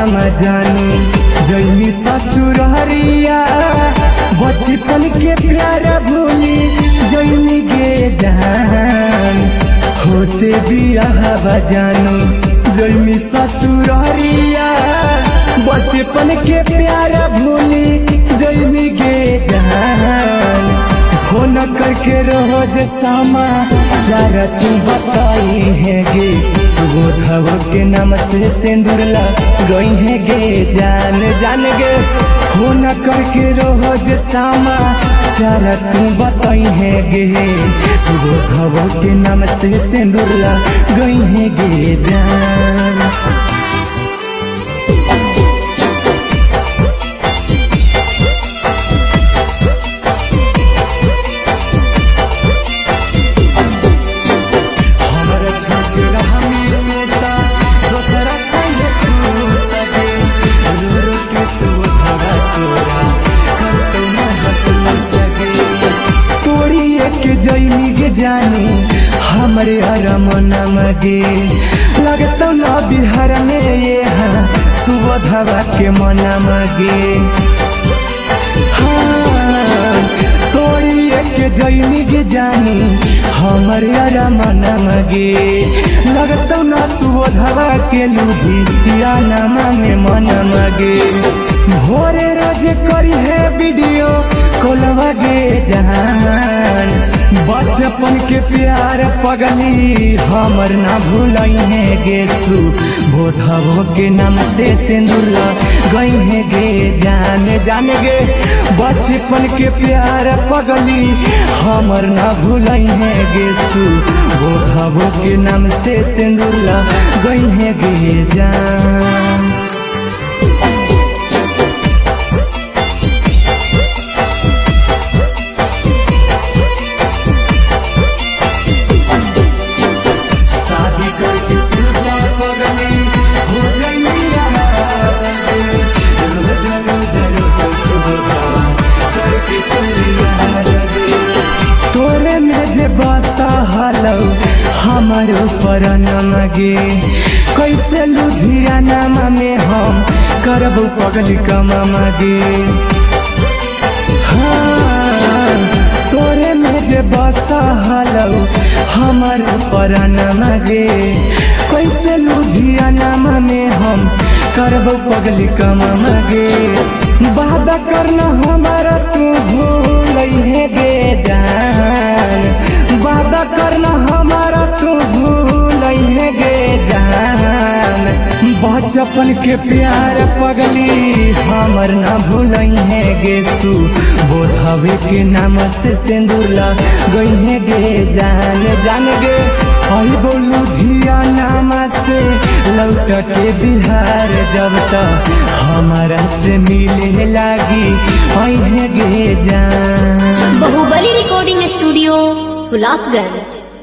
हम जानू जैनी ससुररिया बचपन के प्यार भूली जैनी गे जान होते बियाह जानू जैनी ससुररिया बचपन के प्यार भूली जैनी गे जान फोन करके रोज सामा सारा तू बताई है गे सुबह के नाम से सिंदूर गई है गे जान जान गे फोन करके रोज सामा सारा तू बताई है गे सुबह के नाम से सिंदूर गई है गे जान। जैनी गे जानी हमारे अरमन मगे लगता न बिहार में ये हाँ सुबह के मन मगे हाँ तोरी के जैनी गे जानी हमारे अरमन मगे लगता न सुबह के लुधियाना में मन मगे भोरे रोज करी है वीडियो कोलवा गे जान बचपन के प्यार पगली हमर ना भूलई है गे बोधवो के नाम से सिंदूर गई है गे जान जान गे बचपन के प्यार पगली हमर ना भूलई है गे बोधवो के नाम से सिंदूर गई है गे जान। तोरे में जे बसा हलो हमारो पर नगे कैसे लुधियाना में हम करबो पगल कमा मगे हाँ तोरे में जे बसा हलो हमारो पर नगे कैसे लुधियाना में हम करबो पगल कमा मगे वादा करना हमारा तू भूल है गे जान वादा करना हमारा तू भूल है गे जान बचपन के प्यार पगली हमर ना भूल है गे बोधवे के नाम से सिंदूर गई है गे जान जान गे आई बोलू लुधियाना से लौट के बिहार जब तक हमारा से मिले लागी आई है गे जान। Baahubali recording studio Hulasganj.